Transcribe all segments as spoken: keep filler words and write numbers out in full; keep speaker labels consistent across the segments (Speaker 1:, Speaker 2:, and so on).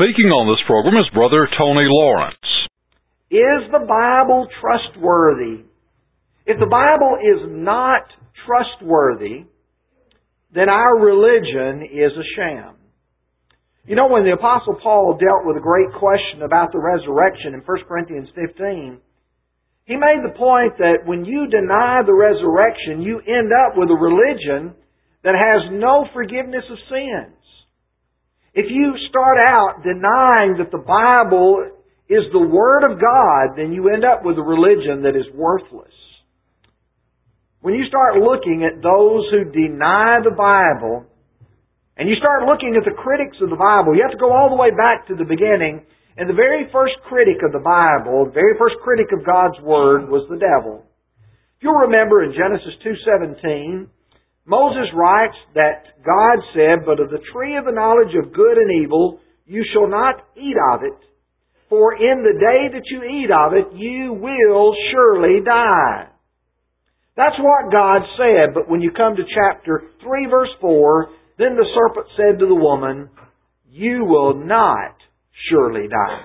Speaker 1: speaking on this program is Brother Tony Lawrence.
Speaker 2: Is the Bible trustworthy? If the Bible is not trustworthy, then our religion is a sham. You know, when the Apostle Paul dealt with a great question about the resurrection in First Corinthians fifteen, he made the point that when you deny the resurrection, you end up with a religion that has no forgiveness of sins. If you start out denying that the Bible is the Word of God, then you end up with a religion that is worthless. When you start looking at those who deny the Bible, and you start looking at the critics of the Bible, you have to go all the way back to the beginning. And the very first critic of the Bible, the very first critic of God's Word was the devil. If you'll remember in Genesis two seventeen, Moses writes that God said, "But of the tree of the knowledge of good and evil you shall not eat of it, for in the day that you eat of it you will surely die." That's what God said, but when you come to chapter three verse four, then the serpent said to the woman, "You will not surely die."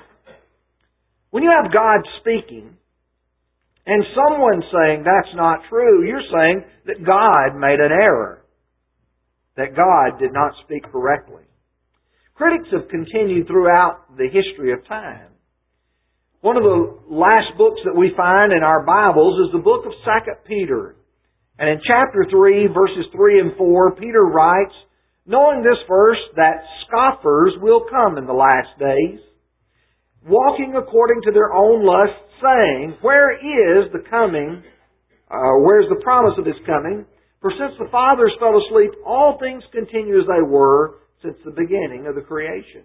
Speaker 2: When you have God speaking, and someone saying that's not true, you're saying that God made an error, that God did not speak correctly. Critics have continued throughout the history of time. One of the last books that we find in our Bibles is the book of Second Peter. And in chapter three, verses three and four, Peter writes, knowing this verse, that scoffers will come in the last days, walking according to their own lusts, saying, "Where is the coming, uh, where is the promise of His coming? For since the fathers fell asleep, all things continue as they were since the beginning of the creation."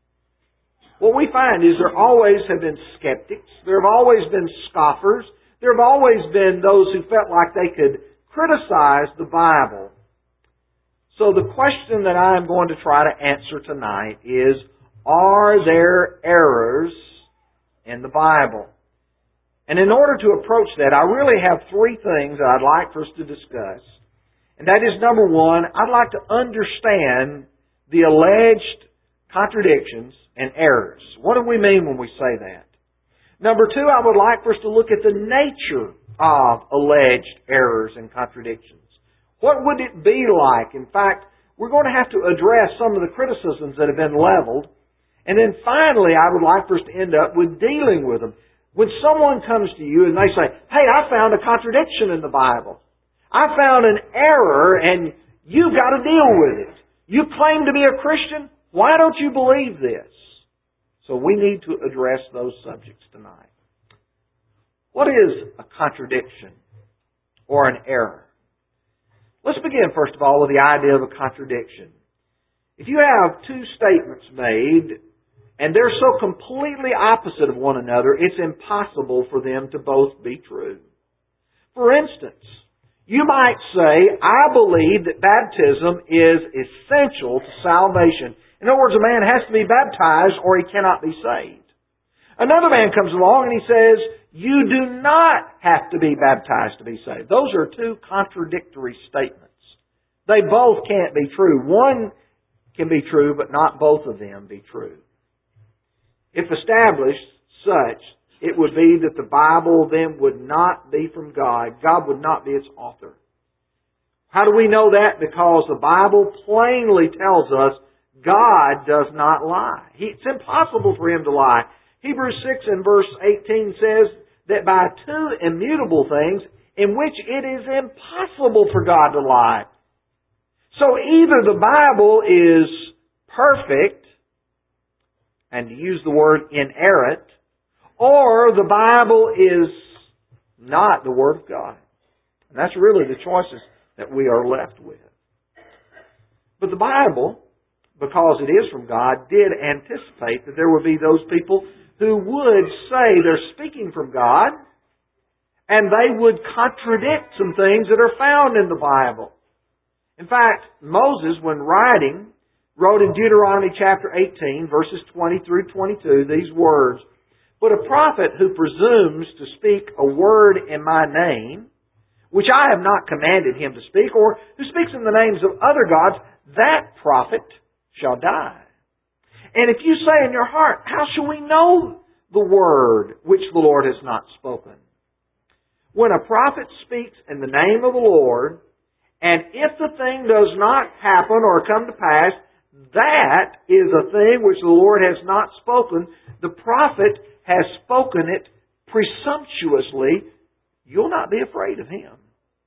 Speaker 2: What we find is there always have been skeptics, there have always been scoffers, there have always been those who felt like they could criticize the Bible. So the question that I am going to try to answer tonight is, are there errors in the Bible? And in order to approach that, I really have three things that I'd like for us to discuss. And that is, number one, I'd like to understand the alleged contradictions and errors. What do we mean when we say that? Number two, I would like for us to look at the nature of alleged errors and contradictions. What would it be like? In fact, we're going to have to address some of the criticisms that have been leveled. And then finally, I would like for us to end up with dealing with them. When someone comes to you and they say, "Hey, I found a contradiction in the Bible. I found an error and you've got to deal with it. You claim to be a Christian. Why don't you believe this?" So we need to address those subjects tonight. What is a contradiction or an error? Let's begin, first of all, with the idea of a contradiction. If you have two statements made, and they're so completely opposite of one another, it's impossible for them to both be true. For instance, you might say, "I believe that baptism is essential to salvation." In other words, a man has to be baptized or he cannot be saved. Another man comes along and he says, "You do not have to be baptized to be saved." Those are two contradictory statements. They both can't be true. One can be true, but not both of them be true. If established such, it would be that the Bible then would not be from God. God would not be its author. How do we know that? Because the Bible plainly tells us God does not lie. He, it's impossible for Him to lie. Hebrews six and verse eighteen says that by two immutable things in which it is impossible for God to lie. So either the Bible is perfect, and to use the word inerrant, or the Bible is not the Word of God. And that's really the choices that we are left with. But the Bible, because it is from God, did anticipate that there would be those people who would say they're speaking from God, and they would contradict some things that are found in the Bible. In fact, Moses, when writing, wrote in Deuteronomy chapter eighteen, verses twenty through twenty-two, these words, "But a prophet who presumes to speak a word in my name, which I have not commanded him to speak, or who speaks in the names of other gods, that prophet shall die. And if you say in your heart, how shall we know the word which the Lord has not spoken? When a prophet speaks in the name of the Lord, and if the thing does not happen or come to pass, that is a thing which the Lord has not spoken. The prophet has spoken it presumptuously. You'll not be afraid of him.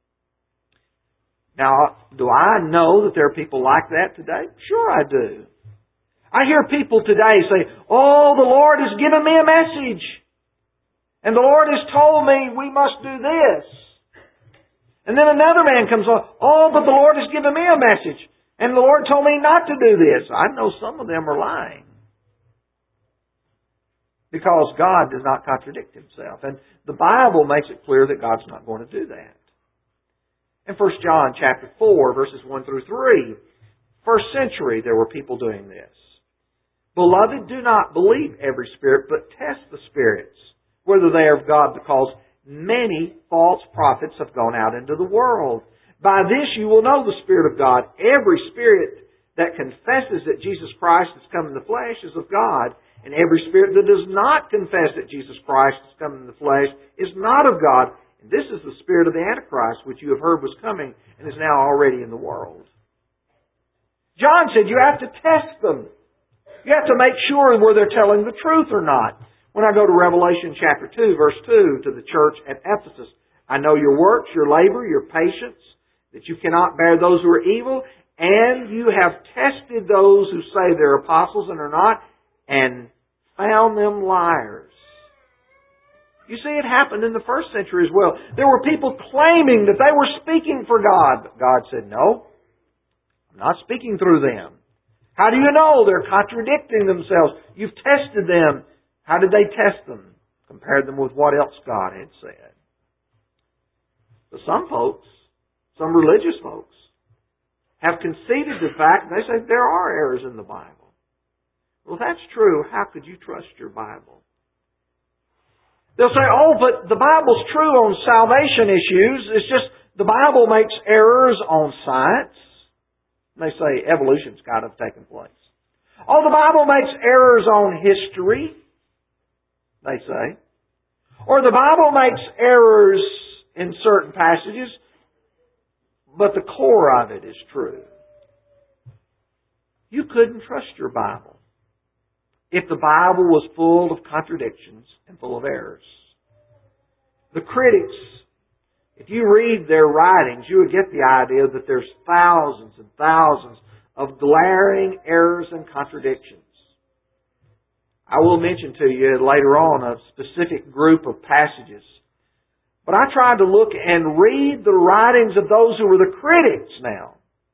Speaker 2: Now, do I know that there are people like that today? Sure I do. I hear people today say, oh, the Lord has given me a message. And the Lord has told me we must do this. And then another man comes on, oh, but the Lord has given me a message. And the Lord told me not to do this. I know some of them are lying. Because God does not contradict Himself. And the Bible makes it clear that God's not going to do that. In First John chapter four, verses one through three, first century there were people doing this. Beloved, do not believe every spirit, but test the spirits, whether they are of God, because many false prophets have gone out into the world. By this you will know the Spirit of God. Every spirit that confesses that Jesus Christ has come in the flesh is of God. And every spirit that does not confess that Jesus Christ has come in the flesh is not of God. And this is the spirit of the Antichrist, which you have heard was coming and is now already in the world. John said you have to test them. You have to make sure whether they're telling the truth or not. When I go to Revelation chapter two, verse two, to the church at Ephesus, I know your works, your labor, your patience, that you cannot bear those who are evil, and you have tested those who say they're apostles and are not, and found them liars. You see, it happened in the first century as well. There were people claiming that they were speaking for God, but God said, no, I'm not speaking through them. How do you know? They're contradicting themselves. You've tested them. How did they test them? Compared them with what else God had said. But some folks, some religious folks, have conceded the fact, and they say there are errors in the Bible. Well, if that's true, how could you trust your Bible? They'll say, oh, but the Bible's true on salvation issues. It's just the Bible makes errors on science. And they say evolution's got to have taken place. Oh, the Bible makes errors on history, they say. Or the Bible makes errors in certain passages, but the core of it is true. You couldn't trust your Bible if the Bible was full of contradictions and full of errors. The critics, if you read their writings, you would get the idea that there's thousands and thousands of glaring errors and contradictions. I will mention to you later on a specific group of passages. But I tried to look and read the writings of those who were the critics now.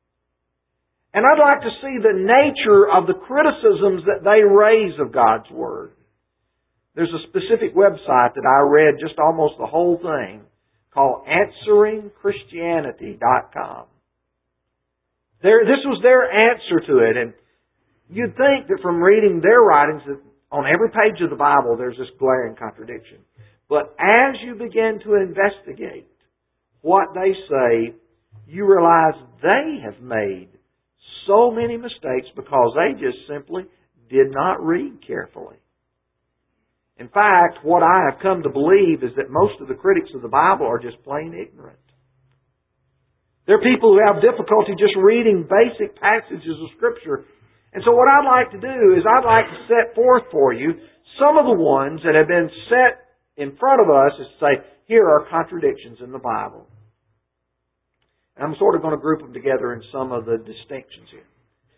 Speaker 2: And I'd like to see the nature of the criticisms that they raise of God's Word. There's a specific website that I read just almost the whole thing called answering christianity dot com. There, this was their answer to it. And you'd think that from reading their writings that on every page of the Bible there's this glaring contradiction. But as you begin to investigate what they say, you realize they have made so many mistakes because they just simply did not read carefully. In fact, what I have come to believe is that most of the critics of the Bible are just plain ignorant. There are people who have difficulty just reading basic passages of Scripture. And so what I'd like to do is I'd like to set forth for you some of the ones that have been set in front of us is to say, here are contradictions in the Bible. And I'm sort of going to group them together in some of the distinctions here.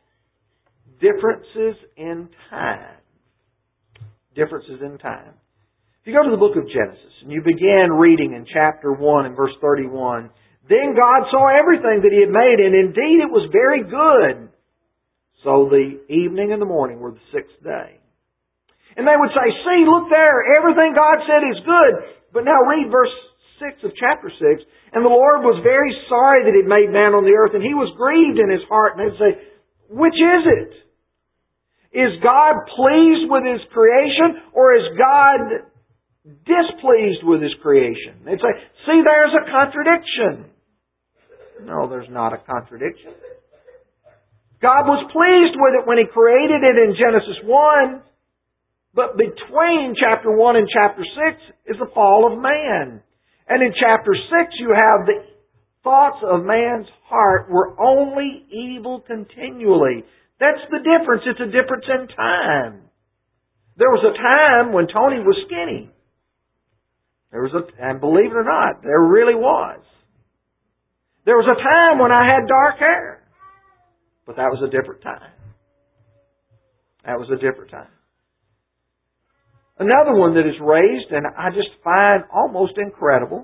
Speaker 2: Differences in time. Differences in time. If you go to the book of Genesis and you begin reading in chapter one and verse thirty-one, then God saw everything that He had made, and indeed it was very good. So the evening and the morning were the sixth day. And they would say, see, look there, everything God said is good. But now read verse six of chapter six. And the Lord was very sorry that He had made man on the earth, and He was grieved in His heart. And they'd say, which is it? Is God pleased with His creation, or is God displeased with His creation? They'd say, see, there's a contradiction. No, there's not a contradiction. God was pleased with it when He created it in Genesis one. But between chapter one and chapter six is the fall of man. And in chapter six you have the thoughts of man's heart were only evil continually. That's the difference. It's a difference in time. There was a time when Tony was skinny. There was a, and believe it or not, there really was. There was a time when I had dark hair. But that was a different time. That was a different time. Another one that is raised, and I just find almost incredible,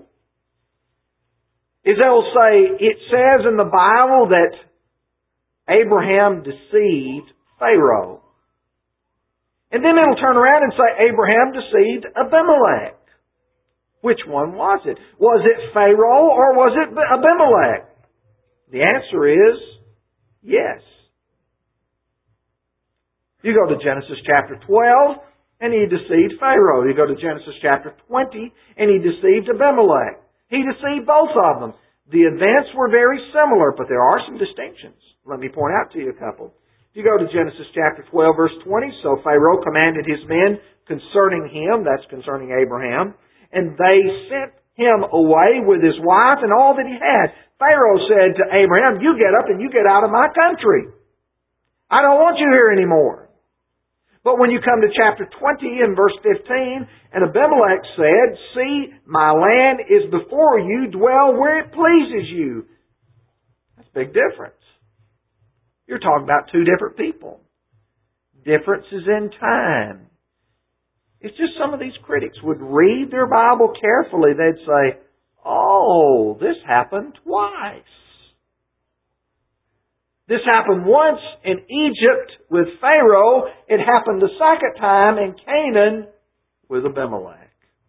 Speaker 2: is they'll say, it says in the Bible that Abraham deceived Pharaoh. And then it'll turn around and say Abraham deceived Abimelech. Which one was it? Was it Pharaoh or was it Abimelech? The answer is yes. You go to Genesis chapter twelve, and he deceived Pharaoh. You go to Genesis chapter twenty, and he deceived Abimelech. He deceived both of them. The events were very similar, but there are some distinctions. Let me point out to you a couple. You go to Genesis chapter twelve, verse twenty. So Pharaoh commanded his men concerning him, that's concerning Abraham, and they sent him away with his wife and all that he had. Pharaoh said to Abraham, you get up and you get out of my country. I don't want you here anymore. But when you come to chapter twenty and verse fifteen, and Abimelech said, see, my land is before you, dwell where it pleases you. That's a big difference. You're talking about two different people. Differences in time. It's just some of these critics would read their Bible carefully. They'd say, oh, this happened twice. This happened once in Egypt with Pharaoh. It happened the second time in Canaan with Abimelech.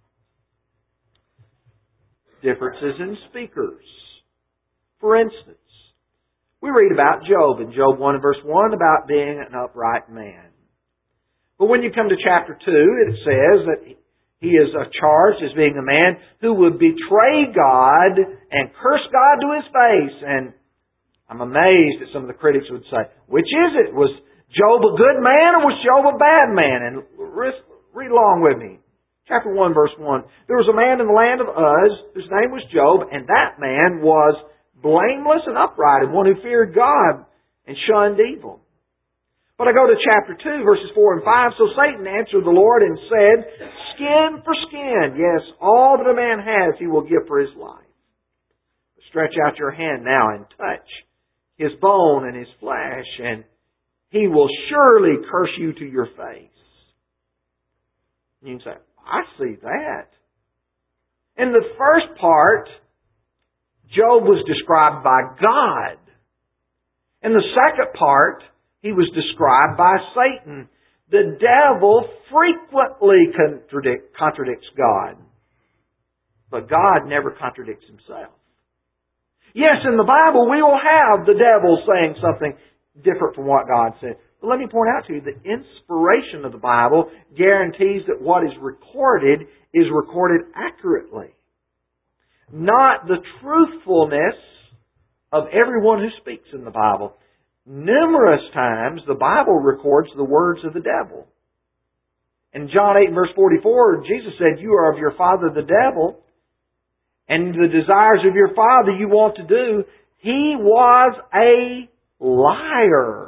Speaker 2: Differences in speakers. For instance, we read about Job in Job one and verse one about being an upright man. But when you come to chapter two, it says that he is charged as being a man who would betray God and curse God to His face. And I'm amazed that some of the critics would say, which is it? Was Job a good man or was Job a bad man? And read along with me. Chapter one, verse one. There was a man in the land of Uz whose name was Job, and that man was blameless and upright, and one who feared God and shunned evil. But I go to chapter two, verses four and five. So Satan answered the Lord and said, skin for skin. Yes, all that a man has he will give for his life. Stretch out your hand now and touch his bone and his flesh, and he will surely curse you to your face. You can say, I see that. In the first part, Job was described by God. In the second part, he was described by Satan. The devil frequently contradict, contradicts God. But God never contradicts Himself. Yes, in the Bible we will have the devil saying something different from what God said. But let me point out to you, the inspiration of the Bible guarantees that what is recorded is recorded accurately. Not the truthfulness of everyone who speaks in the Bible. Numerous times the Bible records the words of the devil. In John eight verse forty-four, Jesus said, you are of your father the devil, and the desires of your father you want to do. He was a liar.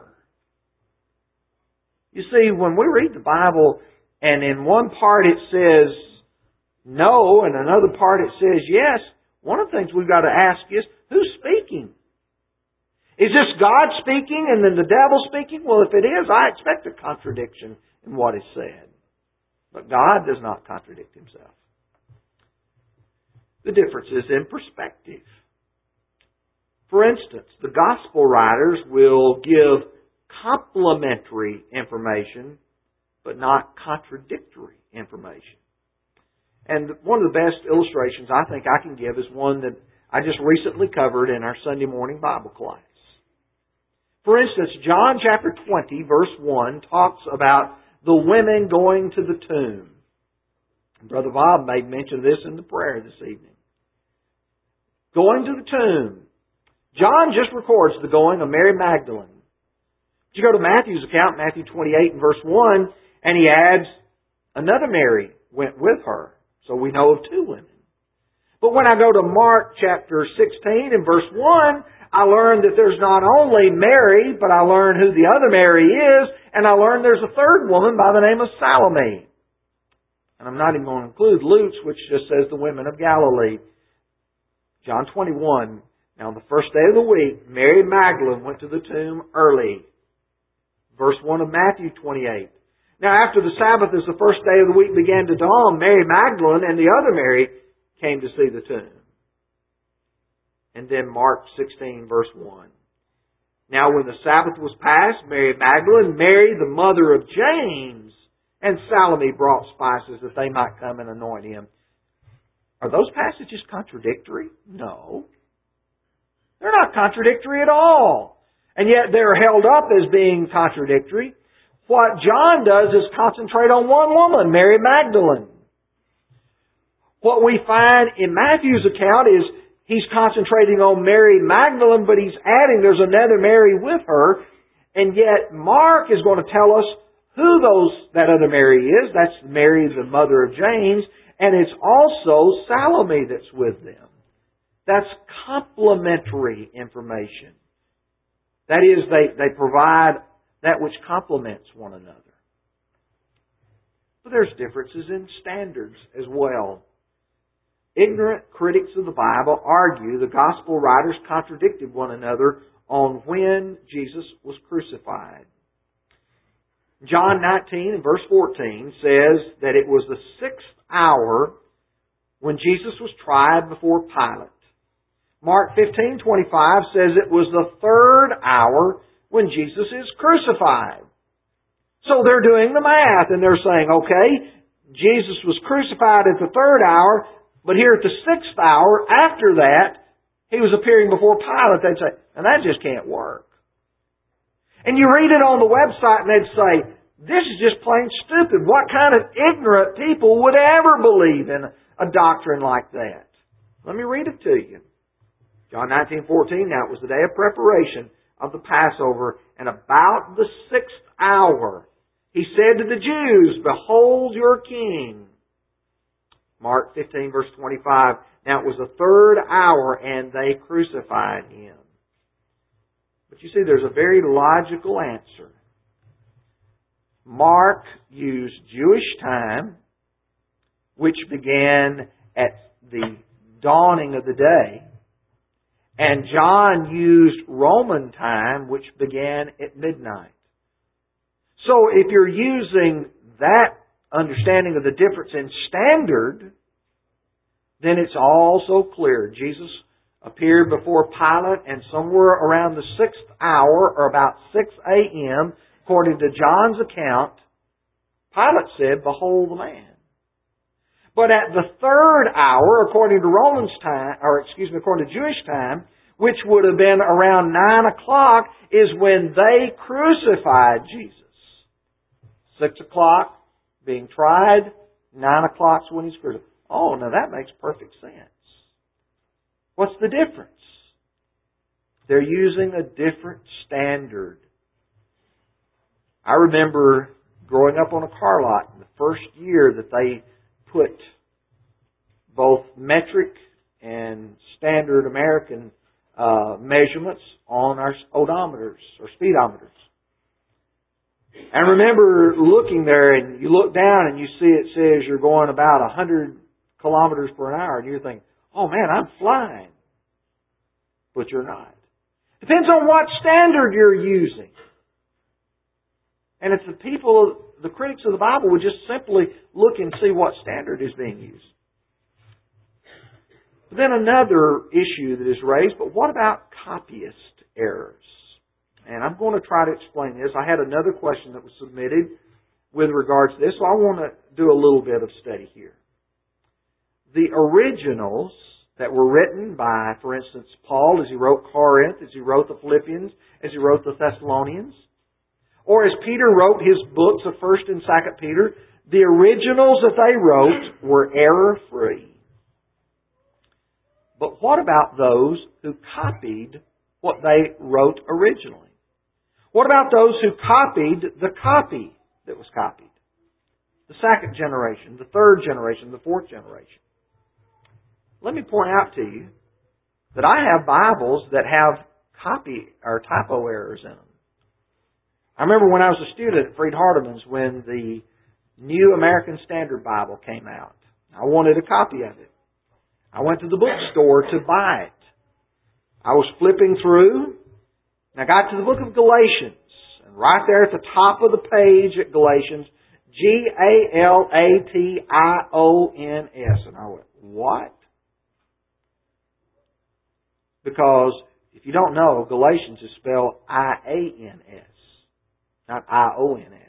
Speaker 2: You see, when we read the Bible and in one part it says no and another part it says yes, one of the things we've got to ask is, who's speaking? Is this God speaking and then the devil speaking? Well, if it is, I expect a contradiction in what is said. But God does not contradict Himself. The difference is in perspective. For instance, the gospel writers will give complementary information, but not contradictory information. And one of the best illustrations I think I can give is one that I just recently covered in our Sunday morning Bible class. For instance, John chapter twenty, verse one, talks about the women going to the tomb. Brother Bob made mention of this in the prayer this evening. Going to the tomb. John just records the going of Mary Magdalene. You go to Matthew's account, Matthew twenty-eight and verse one, and he adds another Mary went with her. So we know of two women. But when I go to Mark chapter sixteen and verse one, I learn that there's not only Mary, but I learn who the other Mary is, and I learn there's a third woman by the name of Salome. And I'm not even going to include Luke's, which just says the women of Galilee. John twenty-one. Now, on the first day of the week, Mary Magdalene went to the tomb early. Verse one of Matthew twenty-eight. Now, after the Sabbath, as the first day of the week began to dawn, Mary Magdalene and the other Mary came to see the tomb. And then Mark sixteen, verse one. Now, when the Sabbath was past, Mary Magdalene, Mary, the mother of James, and Salome brought spices that they might come and anoint him. Are those passages contradictory? No. They're not contradictory at all. And yet they're held up as being contradictory. What John does is concentrate on one woman, Mary Magdalene. What we find in Matthew's account is he's concentrating on Mary Magdalene, but he's adding there's another Mary with her. And yet Mark is going to tell us who those that other Mary is. That's Mary, the mother of James. And it's also Salome that's with them. That's complementary information. That is, they, they provide that which complements one another. But there's differences in standards as well. Ignorant critics of the Bible argue the gospel writers contradicted one another on when Jesus was crucified. John nineteen and verse fourteen says that it was the sixth hour when Jesus was tried before Pilate. Mark fifteen twenty-five says it was the third hour when Jesus is crucified. So they're doing the math and they're saying, okay, Jesus was crucified at the third hour, but here at the sixth hour, after that, He was appearing before Pilate. They'd say, and that just can't work. And you read it on the website and they'd say, this is just plain stupid. What kind of ignorant people would ever believe in a doctrine like that? Let me read it to you. John nineteen fourteen, now it was the day of preparation of the Passover, and about the sixth hour, He said to the Jews, behold your king. Mark fifteen, verse twenty-five, now it was the third hour, and they crucified Him. But you see, there's a very logical answer. Mark used Jewish time, which began at the dawning of the day, and John used Roman time, which began at midnight. So if you're using that understanding of the difference in standard, then it's also clear. Jesus appeared before Pilate, and somewhere around the sixth hour, or about six a.m., according to John's account, Pilate said, behold the man. But at the third hour, according to Romans time, or excuse me, according to Jewish time, which would have been around nine o'clock, is when they crucified Jesus. Six o'clock, being tried, nine o'clock is when He's crucified. Oh, now that makes perfect sense. What's the difference? They're using a different standard. I remember growing up on a car lot, the first year that they put both metric and standard American uh, measurements on our odometers or speedometers. And I remember looking there, and you look down and you see it says you're going about one hundred kilometers per hour, and you're thinking, oh man, I'm flying. But you're not. Depends on what standard you're using. And if the people, the critics of the Bible would just simply look and see what standard is being used. But then another issue that is raised, but what about copyist errors? And I'm going to try to explain this. I had another question that was submitted with regards to this, so I want to do a little bit of study here. The originals that were written by, for instance, Paul as he wrote Corinth, as he wrote the Philippians, as he wrote the Thessalonians, or as Peter wrote his books of First and Second Peter, the originals that they wrote were error-free. But what about those who copied what they wrote originally? What about those who copied the copy that was copied? The second generation, the third generation, the fourth generation. Let me point out to you that I have Bibles that have copy or typo errors in them. I remember when I was a student at Freed Hardeman's when the New American Standard Bible came out. I wanted a copy of it. I went to the bookstore to buy it. I was flipping through, and I got to the book of Galatians. And right there at the top of the page at Galatians, G A L A T I O N S. And I went, what? Because if you don't know, Galatians is spelled I A N S, not I O N S.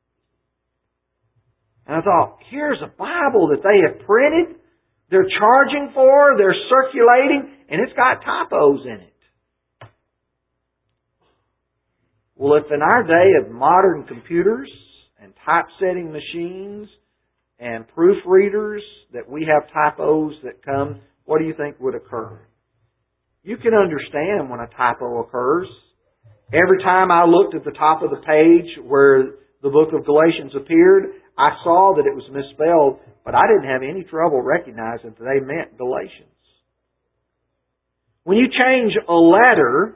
Speaker 2: And I thought, here's a Bible that they have printed, they're charging for, they're circulating, and it's got typos in it. Well, if in our day of modern computers and typesetting machines and proofreaders that we have typos that come, what do you think would occur? You can understand when a typo occurs. Every time I looked at the top of the page where the book of Galatians appeared, I saw that it was misspelled, but I didn't have any trouble recognizing that they meant Galatians. When you change a letter,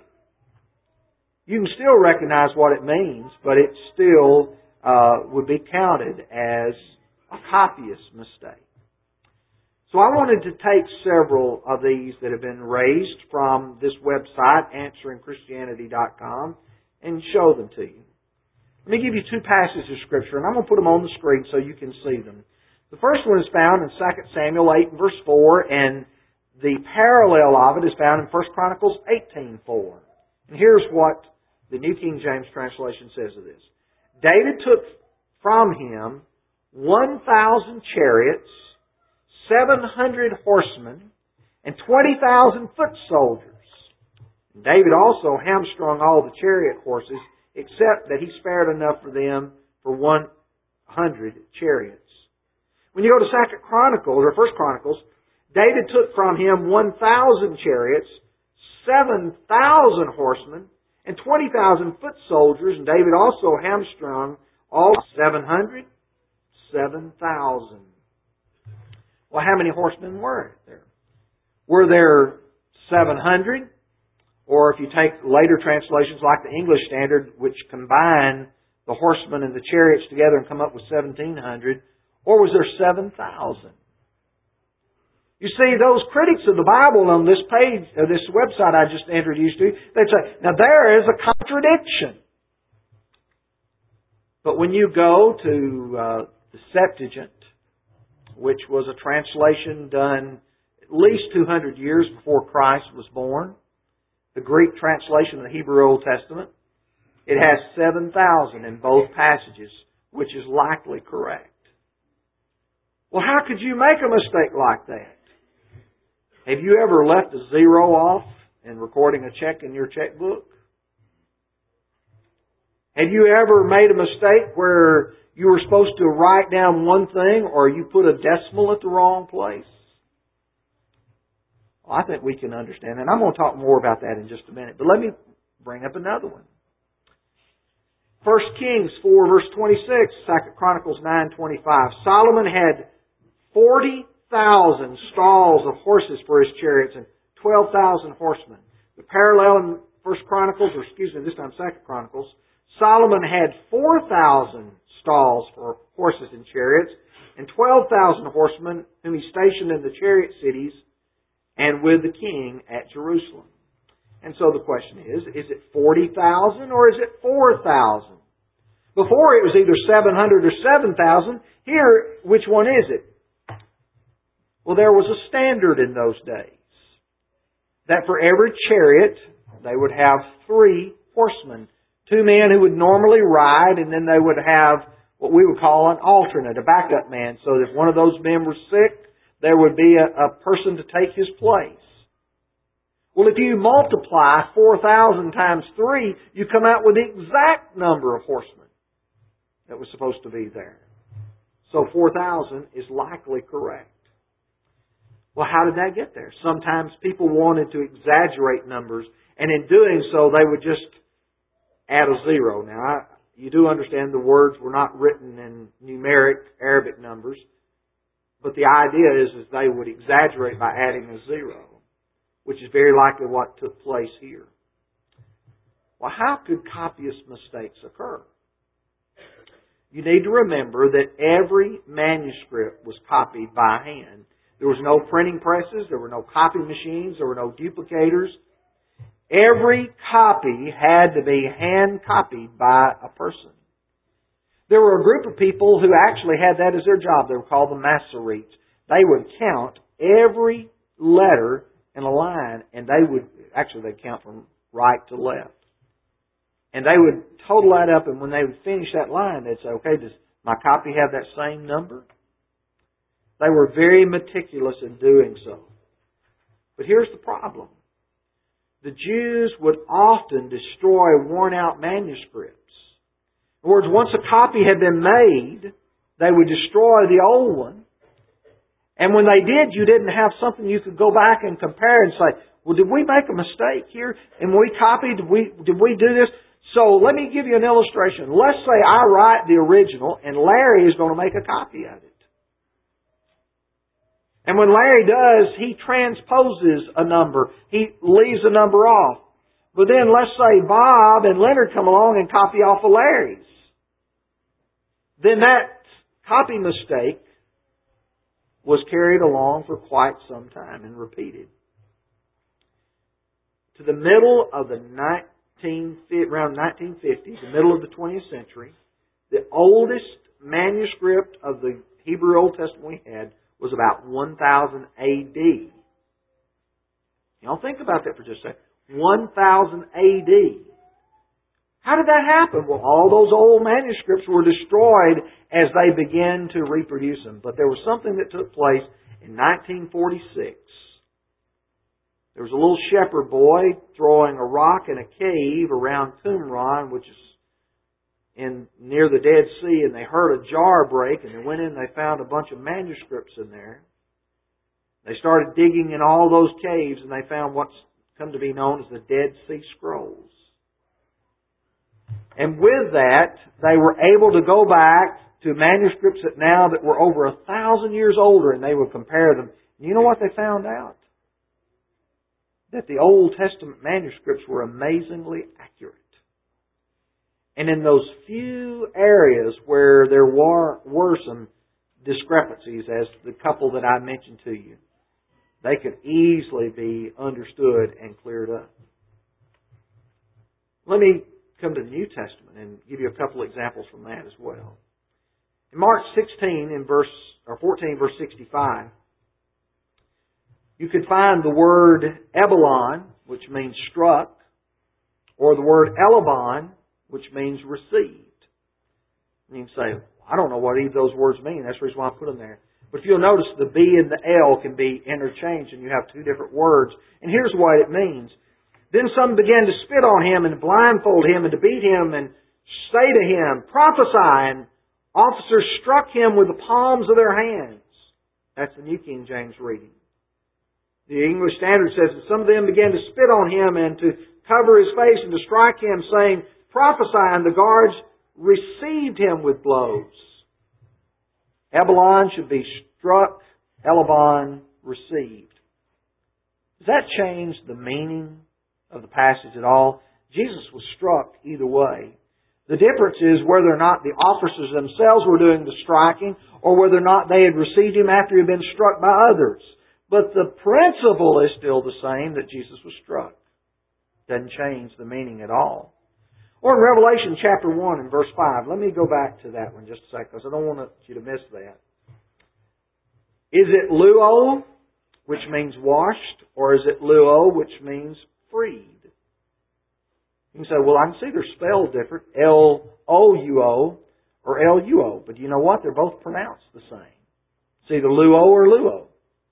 Speaker 2: you can still recognize what it means, but it still uh, would be counted as a copyist mistake. So I wanted to take several of these that have been raised from this website, answering christianity dot com, and show them to you. Let me give you two passages of Scripture, and I'm going to put them on the screen so you can see them. The first one is found in Second Samuel eight and verse four, and the parallel of it is found in First Chronicles eighteen four. And here's what the New King James translation says of this. David took from him one thousand chariots, seven hundred horsemen, and twenty thousand foot soldiers. And David also hamstrung all the chariot horses, except that he spared enough for them for one hundred chariots. When you go to Second Chronicles, or First Chronicles, David took from him one thousand chariots, seven thousand horsemen, and twenty thousand foot soldiers, and David also hamstrung all seven hundred, seven thousand. Well, how many horsemen were there? Were there seven hundred? Or if you take later translations like the English Standard, which combine the horsemen and the chariots together and come up with seventeen hundred, or was there seven thousand? You see, those critics of the Bible on this page, or this website I just introduced to you, they say, now there is a contradiction. But when you go to uh, the Septuagint, which was a translation done at least two hundred years before Christ was born, the Greek translation of the Hebrew Old Testament, it has seven thousand in both passages, which is likely correct. Well, how could you make a mistake like that? Have you ever left a zero off in recording a check in your checkbook? Have you ever made a mistake where you were supposed to write down one thing or you put a decimal at the wrong place? Well, I think we can understand that. And I'm going to talk more about that in just a minute. But let me bring up another one. First Kings four, verse twenty-six, Second Chronicles nine, twenty-five. Solomon had forty thousand stalls of horses for his chariots and twelve thousand horsemen. The parallel in First Chronicles, or excuse me, this time Second Chronicles, Solomon had four thousand stalls for horses and chariots and twelve thousand horsemen whom he stationed in the chariot cities and with the king at Jerusalem. And so the question is, is it forty thousand or is it four thousand? Before it was either seven hundred or seven thousand. Here, which one is it? Well, there was a standard in those days. That for every chariot, they would have three horsemen. Two men who would normally ride, and then they would have what we would call an alternate, a backup man. So that if one of those men was sick, there would be a, a person to take his place. Well, if you multiply four thousand times three, you come out with the exact number of horsemen that was supposed to be there. So four thousand is likely correct. Well, how did that get there? Sometimes people wanted to exaggerate numbers, and in doing so, they would just add a zero. Now, I, you do understand the words were not written in numeric Arabic numbers, but the idea is, is they would exaggerate by adding a zero, which is very likely what took place here. Well, how could copyist mistakes occur? You need to remember that every manuscript was copied by hand. There was no printing presses, there were no copy machines, there were no duplicators. Every copy had to be hand copied by a person. There were a group of people who actually had that as their job. They were called the Masoretes. They would count every letter in a line, and they would, actually they'd count from right to left. And they would total that up, and when they would finish that line, they'd say, okay, does my copy have that same number? They were very meticulous in doing so. But here's the problem. The Jews would often destroy worn-out manuscripts. In other words, once a copy had been made, they would destroy the old one. And when they did, you didn't have something you could go back and compare and say, well, did we make a mistake here? And when we copied, did we, did we do this? So let me give you an illustration. Let's say I write the original and Larry is going to make a copy of it. And when Larry does, he transposes a number. He leaves a number off. But then let's say Bob and Leonard come along and copy off of Larry's. Then that copy mistake was carried along for quite some time and repeated. To the middle of the nineteen, around nineteen fifty, the middle of the twentieth century, the oldest manuscript of the Hebrew Old Testament we had was about one thousand A D. You don't think about that for just a second. one thousand A D. How did that happen? Well, all those old manuscripts were destroyed as they began to reproduce them. But there was something that took place in nineteen forty-six. There was a little shepherd boy throwing a rock in a cave around Qumran, which is in near the Dead Sea, and they heard a jar break, and they went in and they found a bunch of manuscripts in there. They started digging in all those caves, and they found what's come to be known as the Dead Sea Scrolls. And with that, they were able to go back to manuscripts that now that were over a thousand years older, and they would compare them. And you know what they found out? That the Old Testament manuscripts were amazingly accurate. And in those few areas where there were, were some discrepancies, as the couple that I mentioned to you, they could easily be understood and cleared up. Let me come to the New Testament and give you a couple examples from that as well. In Mark sixteen, in verse or fourteen, verse sixty-five, you could find the word Ebelon, which means struck, or the word Elabon, which means received. And you can say, I don't know what either of those words mean. That's the reason why I put them there. But if you'll notice, the B and the L can be interchanged, and you have two different words. And here's what it means. Then some began to spit on him and blindfold him and to beat him and say to him, prophesy. And officers struck him with the palms of their hands. That's the New King James reading. The English Standard says that some of them began to spit on him and to cover his face and to strike him, saying, prophesy. And the guards received him with blows. Ebelon should be struck, Elabon received. Does that change the meaning of the passage at all? Jesus was struck either way. The difference is whether or not the officers themselves were doing the striking or whether or not they had received him after he had been struck by others. But the principle is still the same, that Jesus was struck. Doesn't change the meaning at all. Or in Revelation chapter one and verse five. Let me go back to that one just a second, because I don't want you to miss that. Is it luo, which means washed, or is it luo, which means freed? You can say, well, I can see they're spelled different, L O U O or L U O. But you know what? They're both pronounced the same. It's either luo or luo.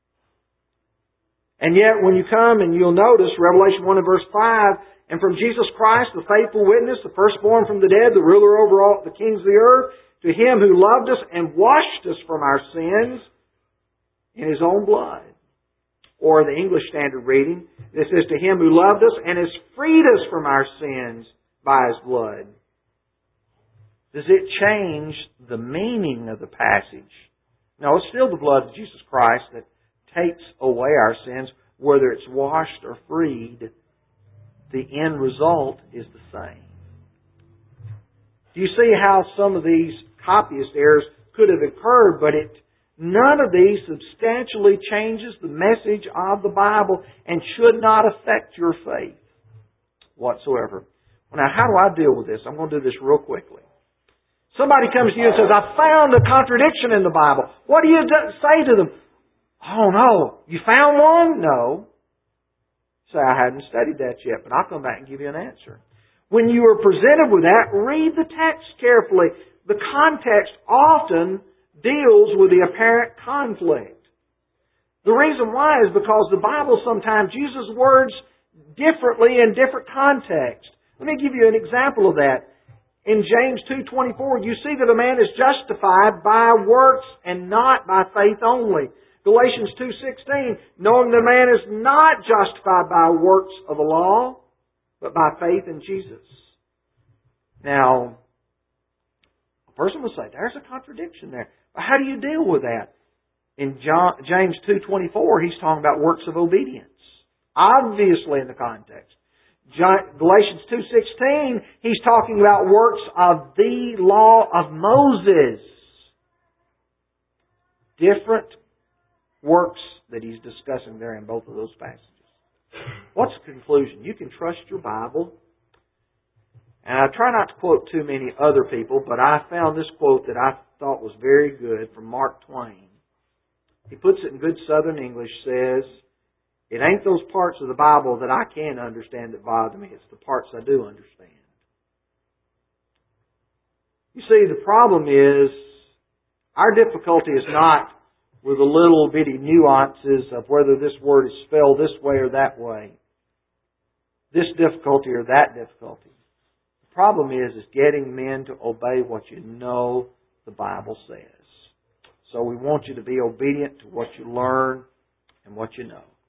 Speaker 2: And yet, when you come and you'll notice Revelation one and verse five, and from Jesus Christ, the faithful witness, the firstborn from the dead, the ruler over all the kings of the earth, to Him who loved us and washed us from our sins in His own blood. Or the English Standard reading, it says, to Him who loved us and has freed us from our sins by His blood? Does it change the meaning of the passage? No, it's still the blood of Jesus Christ that takes away our sins. Whether it's washed or freed, the end result is the same. Do you see how some of these copyist errors could have occurred, but it none of these substantially changes the message of the Bible and should not affect your faith whatsoever. Well, now, how do I deal with this? I'm going to do this real quickly. Somebody comes to you and says, I found a contradiction in the Bible. What do you say to them? Oh no, you found one? No. Say, I hadn't studied that yet, but I'll come back and give you an answer. When you are presented with that, read the text carefully. The context often deals with the apparent conflict. The reason why is because the Bible sometimes uses words differently in different contexts. Let me give you an example of that. In James two twenty-four, you see that a man is justified by works and not by faith only. Galatians two sixteen, knowing that a man is not justified by works of the law, but by faith in Jesus. Now, a person would say, there's a contradiction there. But how do you deal with that? In John, James two twenty-four, he's talking about works of obedience. Obviously in the context. Galatians two sixteen, he's talking about works of the law of Moses. Different works that he's discussing there in both of those passages. What's the conclusion? You can trust your Bible. And I try not to quote too many other people, but I found this quote that I thought was very good from Mark Twain. He puts it in good Southern English, says, it ain't those parts of the Bible that I can understand that bother me. It's the parts I do understand. You see, the problem is, our difficulty is not with the little bitty nuances of whether this word is spelled this way or that way. This difficulty or that difficulty. The problem is, is getting men to obey what you know the Bible says. So we want you to be obedient to what you learn and what you know.